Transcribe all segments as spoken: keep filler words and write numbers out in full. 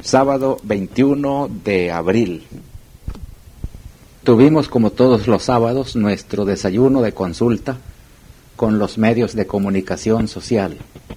Sábado veintiuno de abril. Tuvimos, como todos los sábados, nuestro desayuno de consulta con los medios de comunicación social.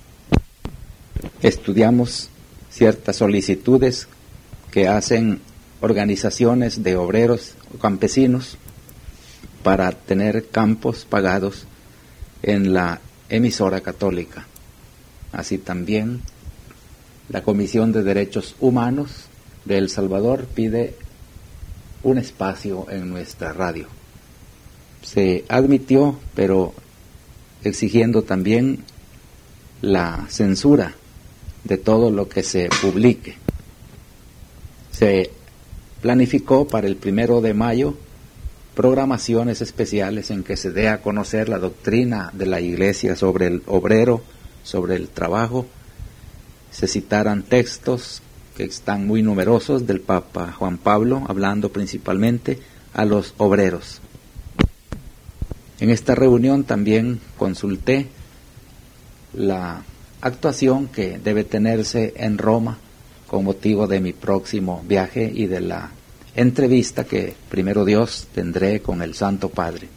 Estudiamos ciertas solicitudes que hacen organizaciones de obreros o campesinos para tener campos pagados en la emisora católica. Así también la Comisión de Derechos Humanos de El Salvador pide un espacio en nuestra radio. Se admitió, pero exigiendo también la censura de todo lo que se publique. Se planificó para el primero de mayo programaciones especiales en que se dé a conocer la doctrina de la Iglesia sobre el obrero, sobre el trabajo. Se citaran textos que están muy numerosos del Papa Juan Pablo, hablando principalmente a los obreros. En esta reunión también consulté la actuación que debe tenerse en Roma con motivo de mi próximo viaje y de la entrevista que, primero Dios, tendré con el Santo Padre.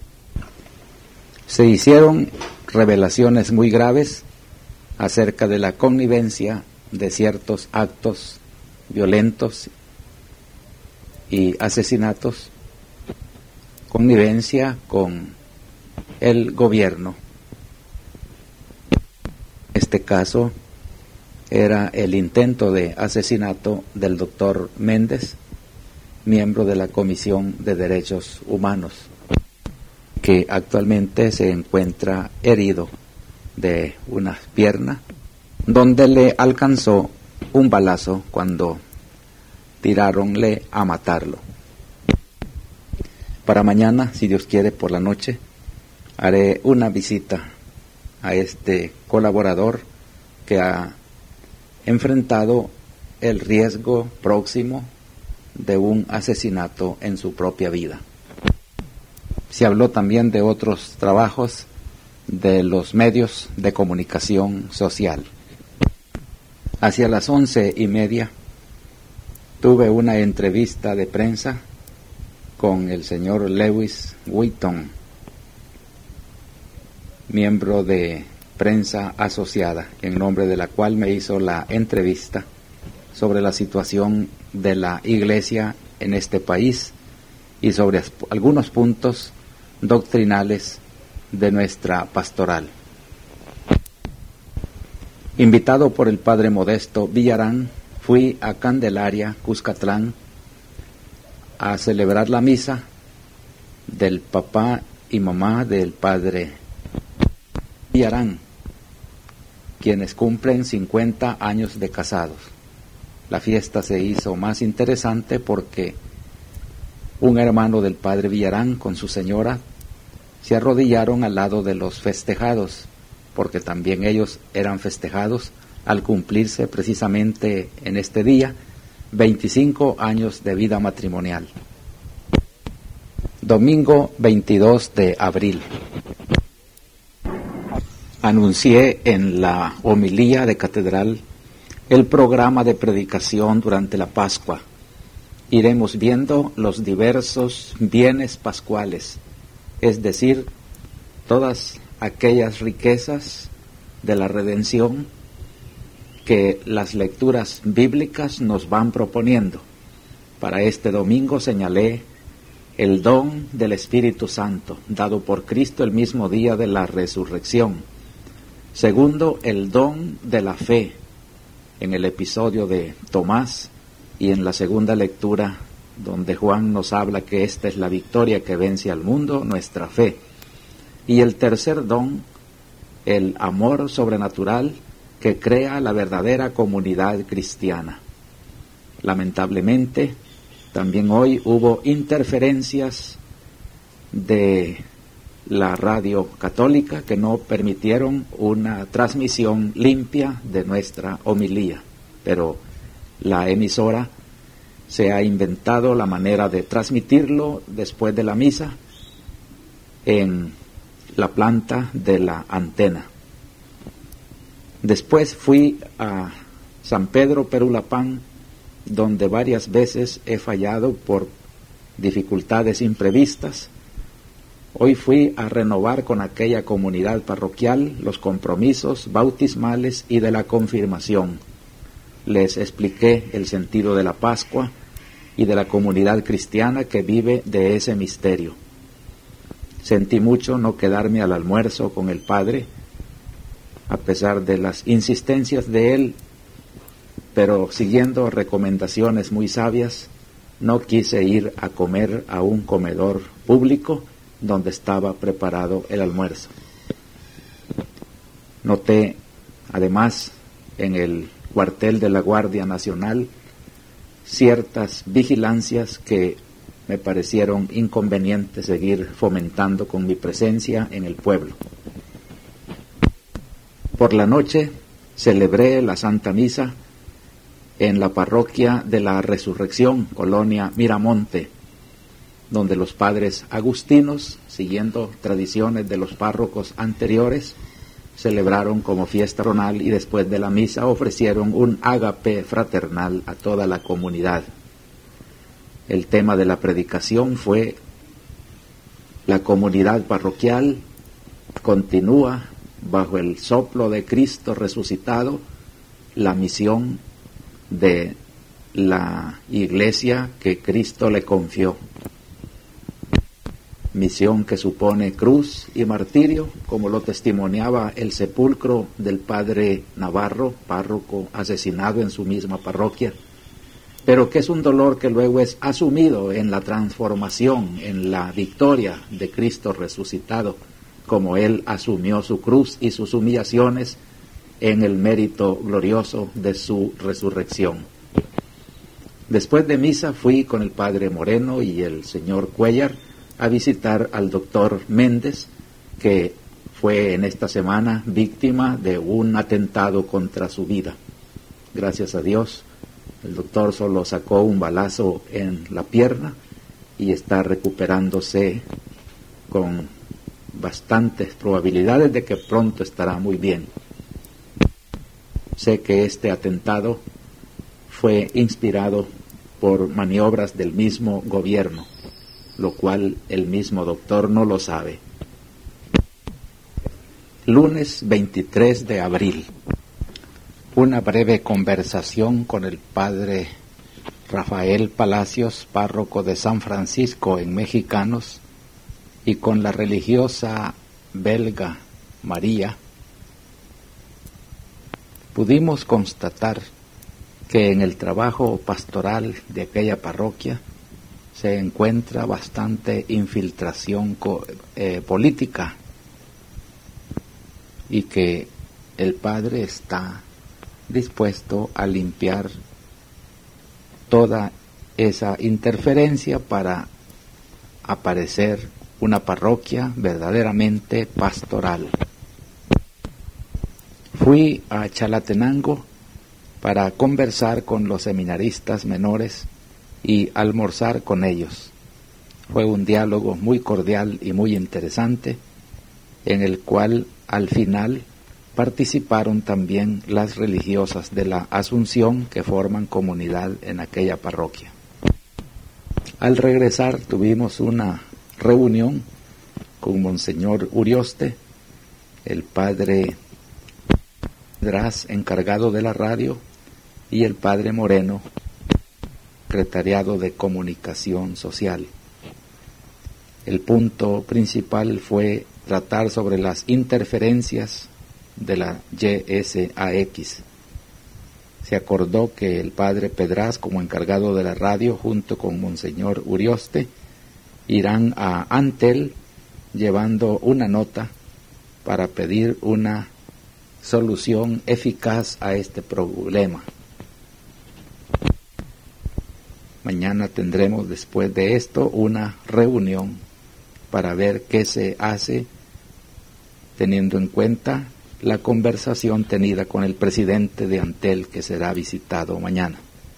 Se hicieron revelaciones muy graves acerca de la connivencia de ciertos actos violentos y asesinatos, connivencia con el gobierno. Este caso era el intento de asesinato del doctor Méndez, miembro de la Comisión de Derechos Humanos, que actualmente se encuentra herido de una pierna, donde le alcanzó un balazo cuando tiraronle a matarlo. Para mañana, si Dios quiere, por la noche, haré una visita a este colaborador que ha enfrentado el riesgo próximo de un asesinato en su propia vida. Se habló también de otros trabajos de los medios de comunicación social. Hacia las once y media tuve una entrevista de prensa con el señor Lewis Wheaton, miembro de Prensa Asociada, en nombre de la cual me hizo la entrevista sobre la situación de la Iglesia en este país y sobre algunos puntos doctrinales de nuestra pastoral. Invitado por el padre Modesto Villarán, fui a Candelaria, Cuscatlán, a celebrar la misa del papá y mamá del padre Villarán, quienes cumplen cincuenta años de casados. La fiesta se hizo más interesante porque un hermano del padre Villarán con su señora se arrodillaron al lado de los festejados, porque también ellos eran festejados al cumplirse precisamente en este día veinticinco años de vida matrimonial. Domingo veintidós de abril. Anuncié en la homilía de catedral el programa de predicación durante la Pascua. Iremos viendo los diversos bienes pascuales, es decir, todas aquellas riquezas de la redención que las lecturas bíblicas nos van proponiendo. Para este domingo señalé el don del Espíritu Santo, dado por Cristo el mismo día de la resurrección. Segundo, el don de la fe, en el episodio de Tomás y en la segunda lectura, donde Juan nos habla que esta es la victoria que vence al mundo, nuestra fe. Y el tercer don, el amor sobrenatural que crea la verdadera comunidad cristiana. Lamentablemente, también hoy hubo interferencias de la radio católica que no permitieron una transmisión limpia de nuestra homilía, pero la emisora se ha inventado la manera de transmitirlo después de la misa en la planta de la antena. Después fui a San Pedro Perulapán donde varias veces he fallado por dificultades imprevistas. Hoy fui a renovar con aquella comunidad parroquial los compromisos bautismales y de la confirmación. Les expliqué el sentido de la Pascua y de la comunidad cristiana que vive de ese misterio. Sentí mucho no quedarme al almuerzo con el Padre, a pesar de las insistencias de él, pero siguiendo recomendaciones muy sabias, no quise ir a comer a un comedor público donde estaba preparado el almuerzo. Noté, además, en el cuartel de la Guardia Nacional, ciertas vigilancias que me parecieron inconvenientes seguir fomentando con mi presencia en el pueblo. Por la noche celebré la Santa Misa en la parroquia de la Resurrección, Colonia Miramonte, donde los padres agustinos, siguiendo tradiciones de los párrocos anteriores, celebraron como fiesta patronal y después de la misa ofrecieron un ágape fraternal a toda la comunidad. El tema de la predicación fue: la comunidad parroquial continúa bajo el soplo de Cristo resucitado la misión de la iglesia que Cristo le confió. Misión que supone cruz y martirio, como lo testimoniaba el sepulcro del padre Navarro, párroco asesinado en su misma parroquia, pero que es un dolor que luego es asumido en la transformación, en la victoria de Cristo resucitado, como Él asumió su cruz y sus humillaciones en el mérito glorioso de su resurrección. Después de misa fui con el padre Moreno y el señor Cuellar a visitar al doctor Méndez, que fue en esta semana víctima de un atentado contra su vida. Gracias a Dios, el doctor solo sacó un balazo en la pierna y está recuperándose con bastantes probabilidades de que pronto estará muy bien. Sé que este atentado fue inspirado por maniobras del mismo gobierno, lo cual el mismo doctor no lo sabe. Lunes veintitrés de abril. Una breve conversación con el padre Rafael Palacios, párroco de San Francisco en Mexicanos, y con la religiosa belga María. Pudimos constatar que en el trabajo pastoral de aquella parroquia se encuentra bastante infiltración eh, política, y que el padre está dispuesto a limpiar toda esa interferencia para aparecer una parroquia verdaderamente pastoral. Fui a Chalatenango para conversar con los seminaristas menores y almorzar con ellos. Fue un diálogo muy cordial y muy interesante, en el cual al final participaron también las religiosas de la Asunción que forman comunidad en aquella parroquia. Al regresar tuvimos una reunión con Monseñor Urioste, el padre Draz, encargado de la radio, y el padre Moreno, secretariado de comunicación social. El punto principal fue tratar sobre las interferencias de la Y S A X. Se acordó que el padre Pedraz, como encargado de la radio, junto con Monseñor Urioste, irán a Antel llevando una nota para pedir una solución eficaz a este problema. Mañana tendremos, después de esto, una reunión para ver qué se hace, teniendo en cuenta la conversación tenida con el presidente de Antel, que será visitado mañana.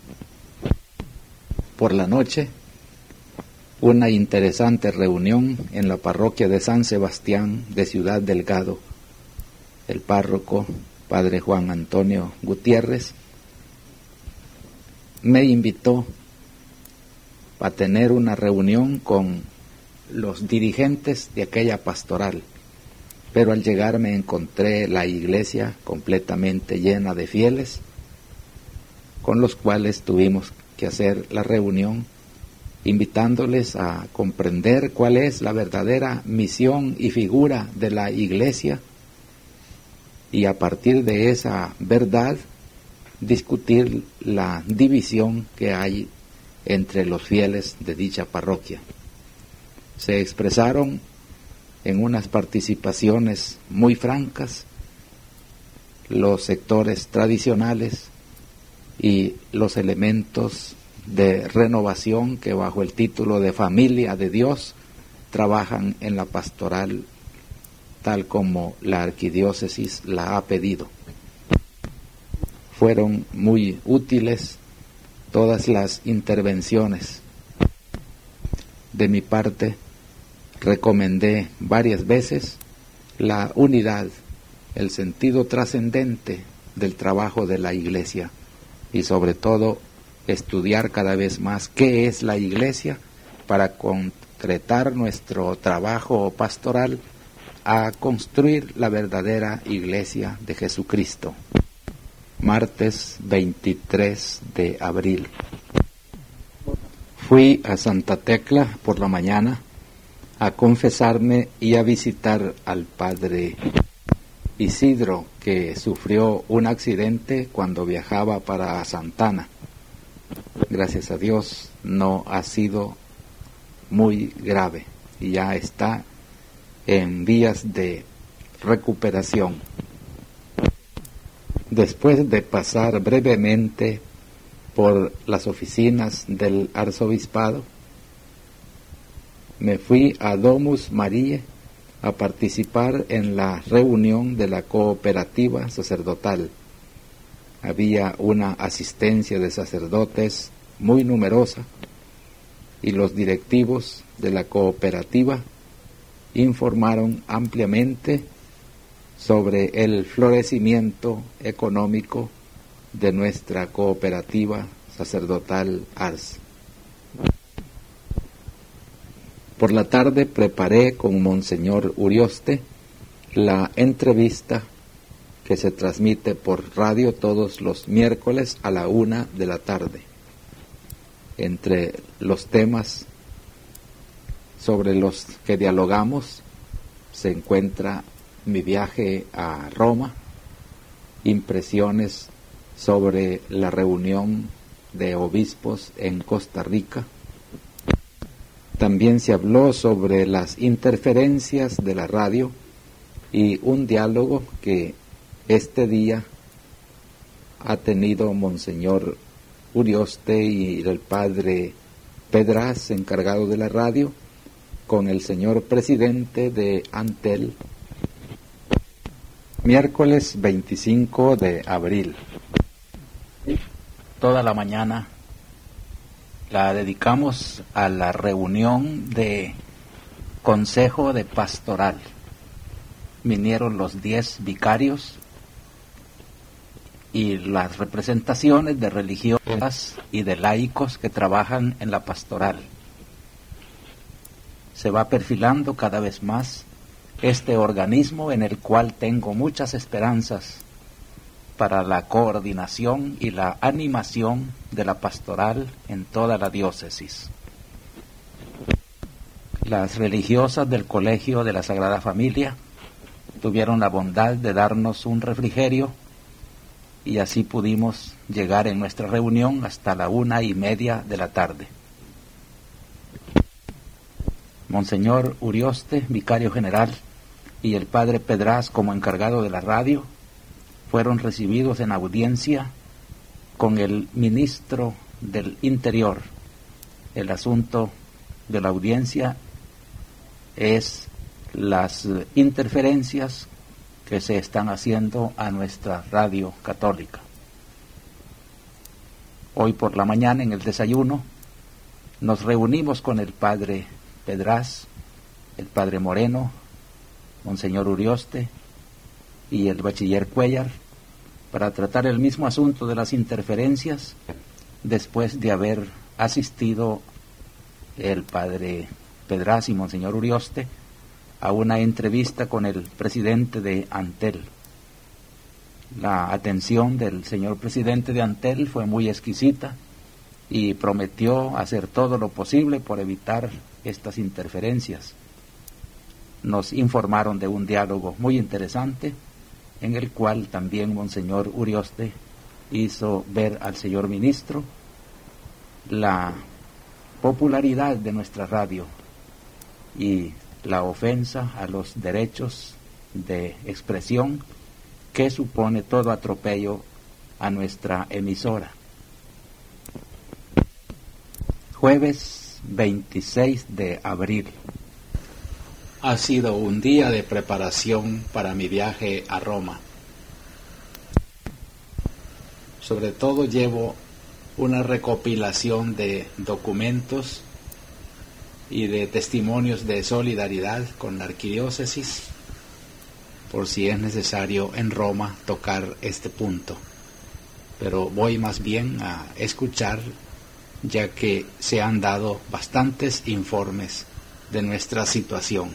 Por la noche, una interesante reunión en la parroquia de San Sebastián de Ciudad Delgado. El párroco, padre Juan Antonio Gutiérrez, me invitó a tener una reunión con los dirigentes de aquella pastoral, pero al llegar me encontré la iglesia completamente llena de fieles, con los cuales tuvimos que hacer la reunión, invitándoles a comprender cuál es la verdadera misión y figura de la iglesia, y a partir de esa verdad discutir la división que hay entre los fieles de dicha parroquia. Se expresaron en unas participaciones muy francas los sectores tradicionales y los elementos de renovación que bajo el título de Familia de Dios trabajan en la pastoral tal como la arquidiócesis la ha pedido. Fueron muy útiles todas las intervenciones. De mi parte, recomendé varias veces la unidad, el sentido trascendente del trabajo de la iglesia y sobre todo estudiar cada vez más qué es la iglesia para concretar nuestro trabajo pastoral a construir la verdadera iglesia de Jesucristo. Martes veintitrés de abril. Fui a Santa Tecla por la mañana a confesarme y a visitar al padre Isidro, que sufrió un accidente cuando viajaba para Santana. Gracias a Dios no ha sido muy grave y ya está en vías de recuperación. Después de pasar brevemente por las oficinas del arzobispado, me fui a Domus Mariae a participar en la reunión de la cooperativa sacerdotal. Había una asistencia de sacerdotes muy numerosa y los directivos de la cooperativa informaron ampliamente sobre el florecimiento económico de nuestra cooperativa sacerdotal Ars. Por la tarde preparé con Monseñor Urioste la entrevista que se transmite por radio todos los miércoles a la una de la tarde. Entre los temas sobre los que dialogamos se encuentra mi viaje a Roma, impresiones sobre la reunión de obispos en Costa Rica. También se habló sobre las interferencias de la radio y un diálogo que este día ha tenido Monseñor Urioste y el padre Pedraz, encargado de la radio, con el señor presidente de Antel. Miércoles veinticinco de abril. Toda la mañana la dedicamos a la reunión de Consejo de Pastoral. Vinieron los diez vicarios y las representaciones de religiosas y de laicos que trabajan en la pastoral. Se va perfilando cada vez más este organismo en el cual tengo muchas esperanzas para la coordinación y la animación de la pastoral en toda la diócesis. Las religiosas del Colegio de la Sagrada Familia tuvieron la bondad de darnos un refrigerio y así pudimos llegar en nuestra reunión hasta la una y media de la tarde. Monseñor Urioste, vicario general, y el padre Pedraz como encargado de la radio, fueron recibidos en audiencia con el ministro del Interior. El asunto de la audiencia es las interferencias que se están haciendo a nuestra radio católica. Hoy por la mañana en el desayuno nos reunimos con el padre Pedraz, el padre Moreno, Monseñor Urioste y el bachiller Cuellar para tratar el mismo asunto de las interferencias después de haber asistido el padre Pedraz y Monseñor Urioste a una entrevista con el presidente de Antel. La atención del señor presidente de Antel fue muy exquisita y prometió hacer todo lo posible por evitar estas interferencias. Nos informaron de un diálogo muy interesante en el cual también Monseñor Urioste hizo ver al señor ministro la popularidad de nuestra radio y la ofensa a los derechos de expresión que supone todo atropello a nuestra emisora. Jueves veintiséis de abril. Ha sido un día de preparación para mi viaje a Roma. Sobre todo llevo una recopilación de documentos y de testimonios de solidaridad con la arquidiócesis, por si es necesario en Roma tocar este punto. Pero voy más bien a escuchar, ya que se han dado bastantes informes de nuestra situación.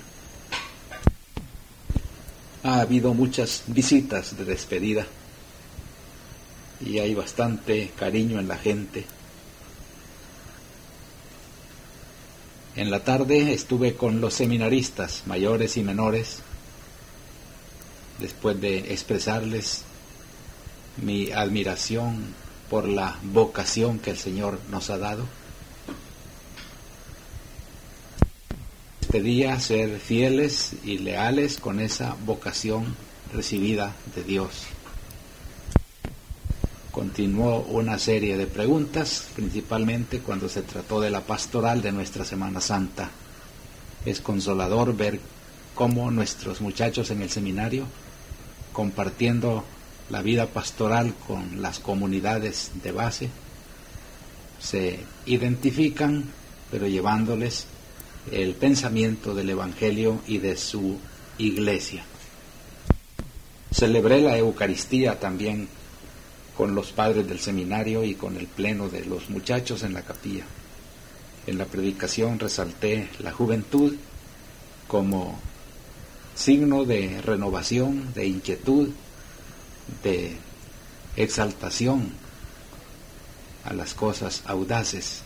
Ha habido muchas visitas de despedida y hay bastante cariño en la gente. En la tarde estuve con los seminaristas mayores y menores, después de expresarles mi admiración por la vocación que el Señor nos ha dado. Pedía ser fieles y leales con esa vocación recibida de Dios. Continuó una serie de preguntas, principalmente cuando se trató de la pastoral de nuestra Semana Santa. Es consolador ver cómo nuestros muchachos en el seminario, compartiendo la vida pastoral con las comunidades de base, se identifican, pero llevándoles el pensamiento del Evangelio y de su iglesia. Celebré la Eucaristía también con los padres del seminario y con el pleno de los muchachos en la capilla. En la predicación resalté la juventud como signo de renovación, de inquietud, de exaltación a las cosas audaces.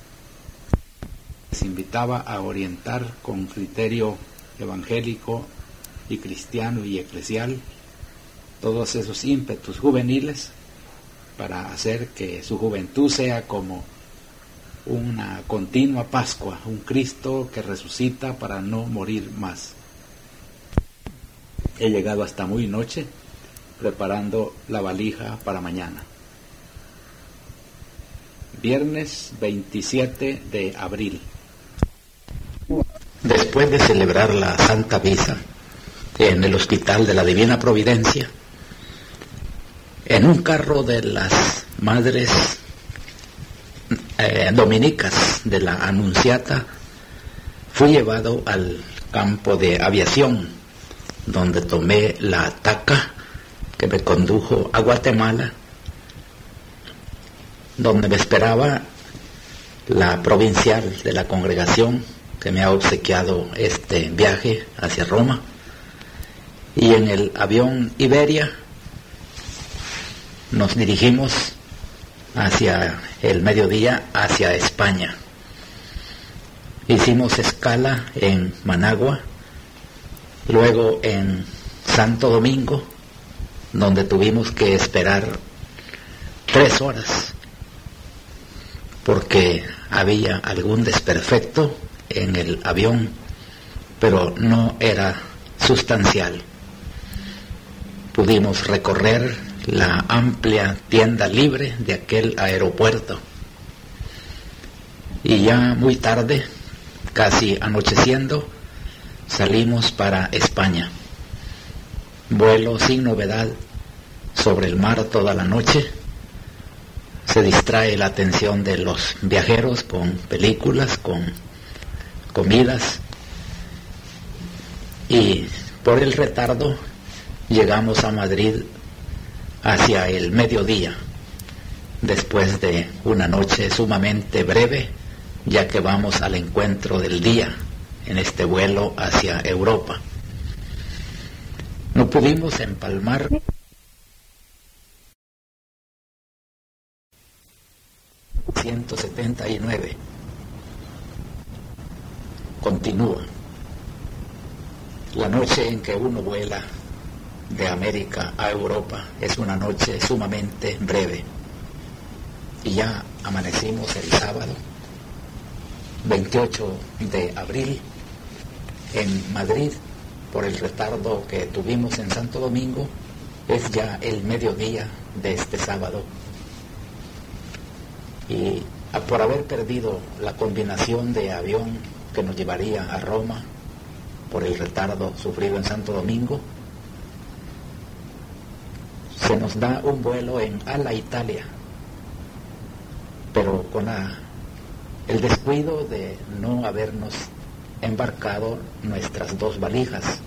Les invitaba a orientar con criterio evangélico y cristiano y eclesial todos esos ímpetus juveniles para hacer que su juventud sea como una continua Pascua, un Cristo que resucita para no morir más. He llegado hasta muy noche preparando la valija para mañana. Viernes veintisiete de abril. Después de celebrar la Santa Misa en el Hospital de la Divina Providencia, en un carro de las madres eh, dominicas de la Anunciata, fui llevado al campo de aviación, donde tomé la TACA que me condujo a Guatemala, donde me esperaba la provincial de la congregación que me ha obsequiado este viaje hacia Roma, y en el avión Iberia nos dirigimos hacia el mediodía hacia España. Hicimos escala en Managua, luego en Santo Domingo, donde tuvimos que esperar tres horas porque había algún desperfecto en el avión, pero no era sustancial. Pudimos recorrer la amplia tienda libre de aquel aeropuerto y ya muy tarde, casi anocheciendo, salimos para España. Vuelo sin novedad sobre el mar toda la noche. Se distrae la atención de los viajeros con películas, con comidas, y por el retardo llegamos a Madrid hacia el mediodía. después de una noche sumamente breve, ya que vamos al encuentro del día en este vuelo hacia Europa. No pudimos empalmar ciento setenta y nueve. Continúa. La noche en que uno vuela de América a Europa es una noche sumamente breve. Y ya amanecimos el sábado, veintiocho de abril, en Madrid. Por el retardo que tuvimos en Santo Domingo, es ya el mediodía de este sábado. Y por haber perdido la combinación de avión que nos llevaría a Roma, por el retardo sufrido en Santo Domingo, se nos da un vuelo en Ala Italia, pero con la, el descuido de no habernos embarcado nuestras dos valijas.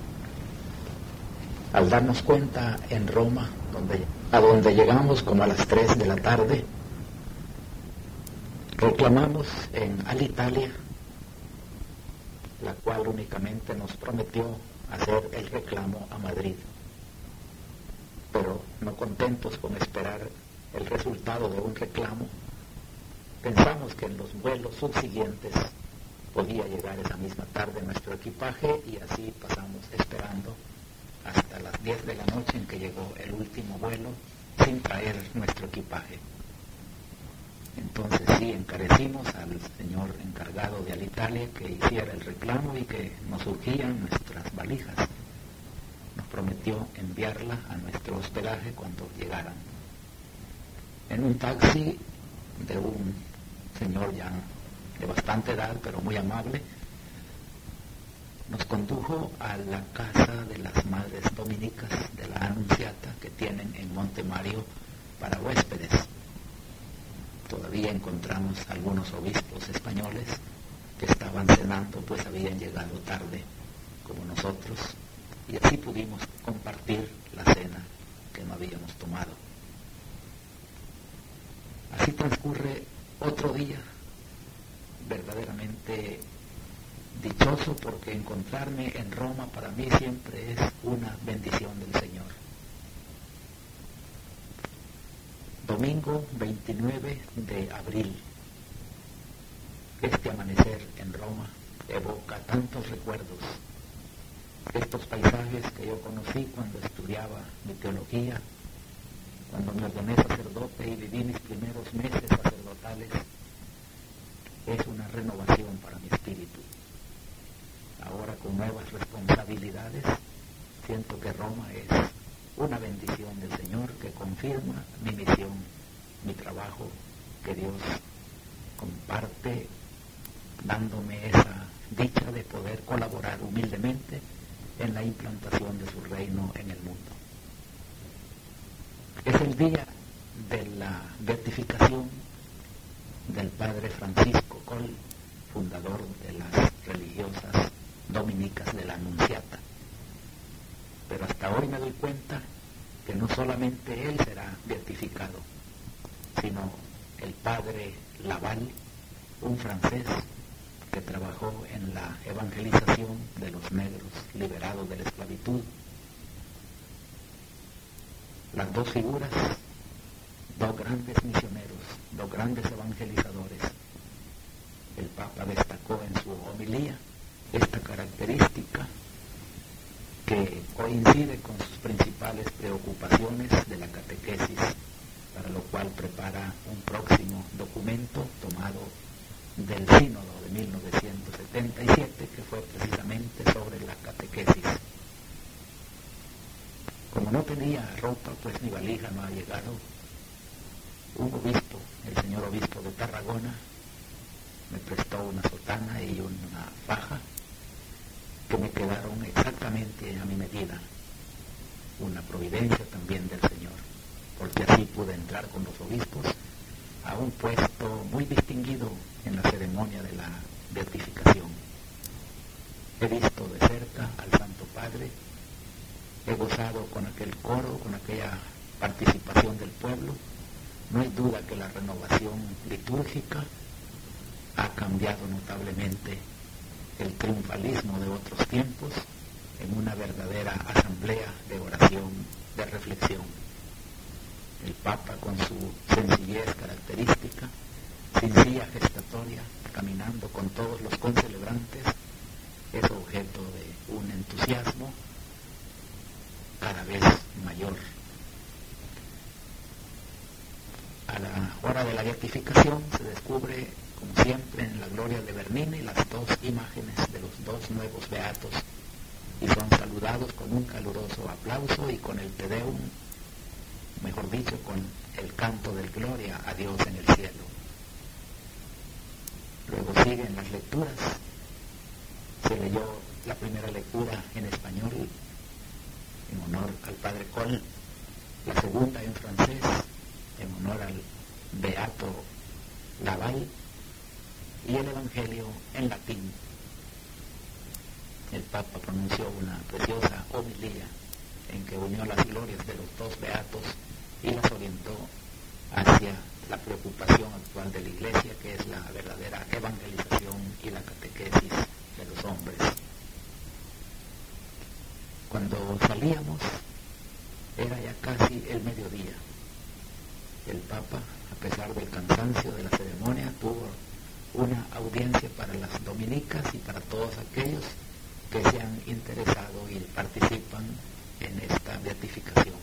Al darnos cuenta en Roma, donde, a donde llegamos como a las tres de la tarde, reclamamos en Alitalia, la cual únicamente nos prometió hacer el reclamo a Madrid. Pero no contentos con esperar el resultado de un reclamo, pensamos que en los vuelos subsiguientes podía llegar esa misma tarde nuestro equipaje, y así pasamos esperando hasta las diez de la noche en que llegó el último vuelo sin traer nuestro equipaje. Entonces sí, encarecimos al señor encargado de Alitalia que hiciera el reclamo y que nos surgían nuestras valijas. Nos prometió enviarla a nuestro hospedaje cuando llegaran. En un taxi de un señor ya de bastante edad, pero muy amable, nos condujo a la casa de las madres dominicas de la Anunciata que tienen en Monte Mario para huéspedes. Todavía encontramos algunos obispos españoles que estaban cenando, pues habían llegado tarde como nosotros, y así pudimos compartir la cena que no habíamos tomado. Así transcurre otro día verdaderamente dichoso, porque encontrarme en Roma para mí siempre es una bendición del Señor. Domingo veintinueve de abril. Este amanecer en Roma evoca tantos recuerdos. Estos paisajes que yo conocí cuando estudiaba mi teología, cuando me ordené sacerdote y viví mis primeros meses sacerdotales, es una renovación para mi espíritu. Ahora, con nuevas responsabilidades, siento que Roma es una bendición del Señor que confirma mi misión, mi trabajo, que Dios comparte, dándome esa dicha de poder colaborar humildemente en la implantación de su reino en el mundo. Es el día de la beatificación del Padre Francisco Coll, fundador de las religiosas dominicas de la Anunciata. Pero hasta hoy me doy cuenta que no solamente él será beatificado, sino el padre Laval, un francés que trabajó en la evangelización de los negros liberados de la esclavitud. Las dos figuras, dos grandes misioneros, dos grandes evangelizadores. El Papa destacó en su homilía esta característica que coincide con sus principales preocupaciones de la catequesis, para lo cual prepara un próximo documento tomado del Sínodo de mil novecientos setenta y siete, que fue precisamente sobre la catequesis. Como no tenía ropa, pues mi valija no ha llegado, un obispo, el señor obispo de Tarragona, me prestó una sotana y una faja que me quedaron exactamente a mi medida. Una providencia también del Señor, porque así pude entrar con los obispos a un puesto muy distinguido en la ceremonia de la beatificación. He visto de cerca al Santo Padre, he gozado con aquel coro, con aquella participación del pueblo, No hay duda que la renovación litúrgica ha cambiado notablemente el triunfalismo de otros tiempos en una verdadera asamblea de oración, de reflexión. El Papa, con su sencillez característica, sin silla gestatoria, caminando con todos los concelebrantes, es objeto de un entusiasmo cada vez mayor. A la hora de la beatificación se descubre, como siempre, en la gloria de Bernini las dos imágenes de los dos nuevos beatos y son saludados con un caluroso aplauso y con el Te Deum, mejor dicho, con el canto del Gloria a Dios en el cielo. Luego siguen las lecturas. Se leyó la primera lectura en español en honor al Padre Col, la segunda en francés en honor al Beato Laval y el Evangelio en latín. El Papa pronunció una preciosa homilía en que unió las glorias de los dos beatos y las orientó hacia la preocupación actual de la Iglesia, que es la verdadera evangelización y la catequesis de los hombres. Cuando salíamos era ya casi el mediodía. El Papa, a pesar del cansancio de la ceremonia, tuvo una audiencia para las dominicas y para todos aquellos que se han interesado y participan en esta beatificación.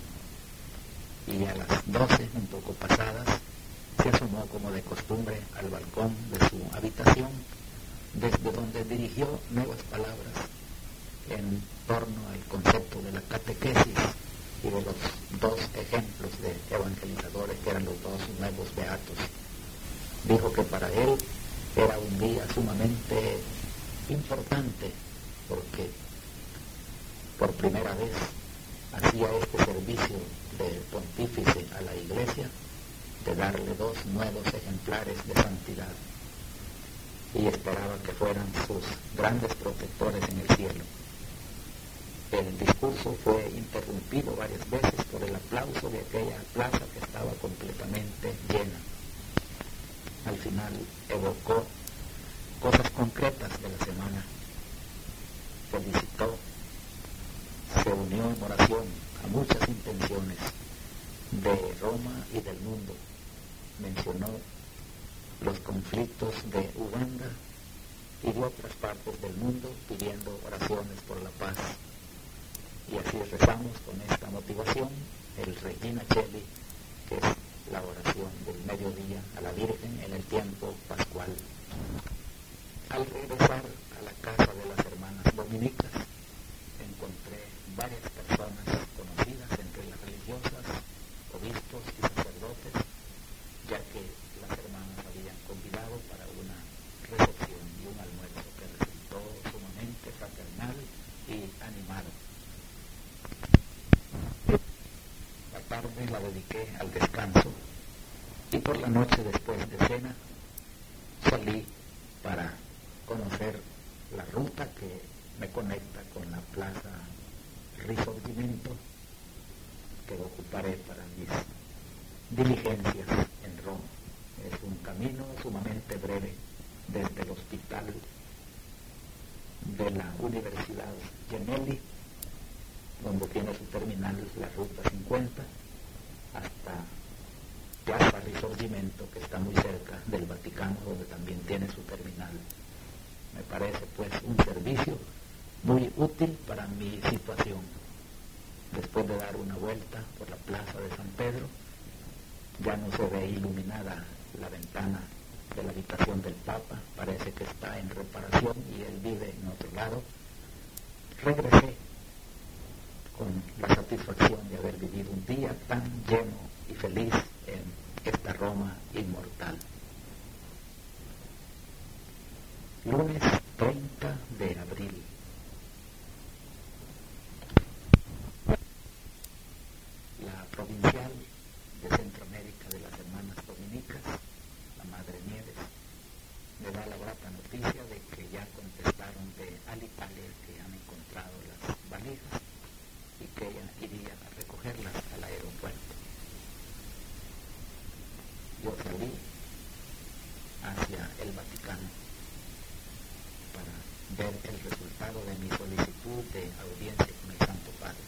Y a las doce, un poco pasadas, se asomó como de costumbre al balcón de su habitación, desde donde dirigió nuevas palabras en torno al concepto de la catequesis y de los dos ejemplos de evangelizadores que eran los dos nuevos beatos. Dijo que para él era un día sumamente importante porque por primera vez hacía este servicio de pontífice a la Iglesia, de darle dos nuevos ejemplares de santidad, y esperaba que fueran sus grandes protectores en el cielo. El discurso fue interrumpido varias veces por el aplauso de aquella plaza que estaba completamente llena. Al final evocó cosas concretas de la semana, felicitó, se unió en oración a muchas intenciones de Roma y del mundo. Mencionó los conflictos de Uganda y de otras partes del mundo pidiendo oraciones por la paz. Y así rezamos con esta motivación el Regina Coeli, que es la oración del mediodía a la Virgen en el tiempo pascual. Al regresar a la casa de las hermanas dominicas, encontré varias personas conocidas entre las religiosas, obispos y sacerdotes, ya que las hermanas habían convidado para una recepción y un almuerzo que resultó sumamente fraternal y animado. La tarde la dediqué al descanso y por la noche, después de cena, salí para conocer la ruta que me conecta con la plaza Risorgimento, que ocuparé para mis diligencias en Roma. Es un camino sumamente breve desde el hospital de la Universidad Gemelli, donde tiene su terminal la ruta cincuenta, hasta Plaza Risorgimento, que está muy cerca del Vaticano, donde también tiene su terminal. Me parece pues un servicio muy útil para mi situación. Después de dar una vuelta por la plaza de San Pedro, ya no se ve iluminada la ventana de la habitación del Papa, parece que está en reparación y él vive en otro lado. Regresé con la satisfacción de haber vivido un día tan lleno y feliz en esta Roma inmortal. Lunes treinta de abril. La provincial de Centroamérica de las Hermanas Dominicas, la Madre Nieves, me da la grata noticia de que ya contestaron de Alitalia que han encontrado las valijas y que ella iría a recogerlas al aeropuerto. audiencia con el Santo Padre.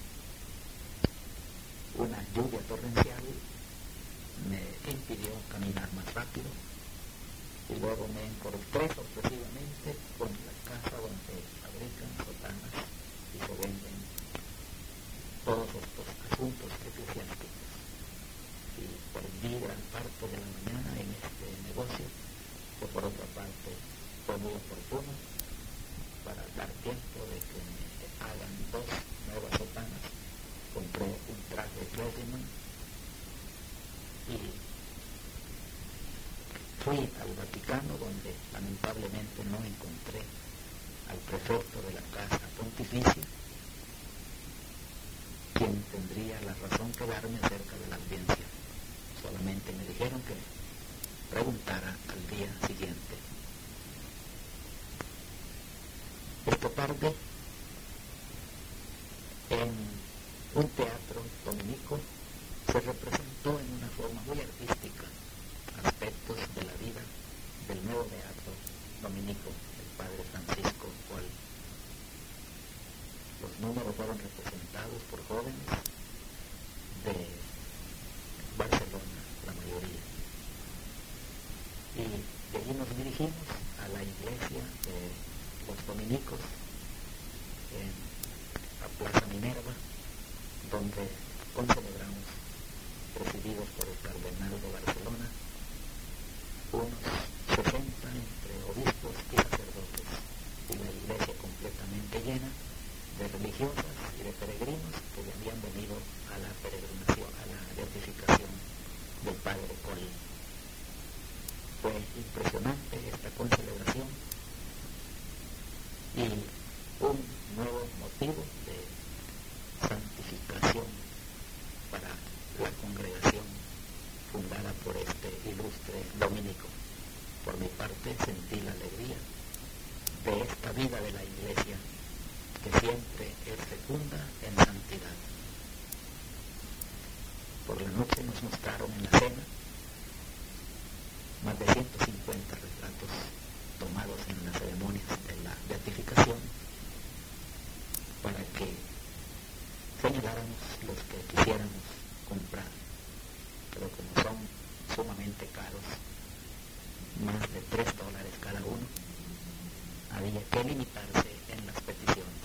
Una lluvia torrencial me impidió caminar más rápido y luego me encontré sorpresivamente con la casa donde fabrican sotanas y se venden todos estos asuntos eclesiásticos. Y perdí gran parte de la mañana en este negocio, que por otra parte fue muy oportuno para dar tiempo de que me hagan dos nuevas sotanas. Compré un traje Clergyman y fui al Vaticano, donde lamentablemente no encontré al prefecto de la casa pontificia, quien tendría la razón que darme acerca de la audiencia. Solamente me dijeron que preguntara al día siguiente. Esta tarde, en un teatro dominico, se representó en una forma muy artística aspectos de la vida del nuevo beato dominico, el padre Francisco Coll. Los números fueron representados por jóvenes de Barcelona, la mayoría. Y de allí nos dirigimos a la iglesia de los dominicos en la Plaza Minerva, donde concelebramos, presididos por el cardenal de Barcelona, unos sesenta entre obispos y sacerdotes, y la iglesia completamente llena de religiosas y de peregrinos que habían venido a la peregrinación, a la beatificación del padre Coll. Fue impresionante esta concelebración y un nuevo motivo de santificación para la congregación fundada por este ilustre dominico. Por mi parte sentí la alegría de esta vida de la iglesia, que siempre es fecunda en santidad. Por la noche nos mostraron en la cena más de ciento cincuenta retratos tomados en las ceremonias de la beatificación, para que señaláramos los que quisiéramos comprar, pero como son sumamente caros, más de tres dólares cada uno, había que limitarse en las peticiones.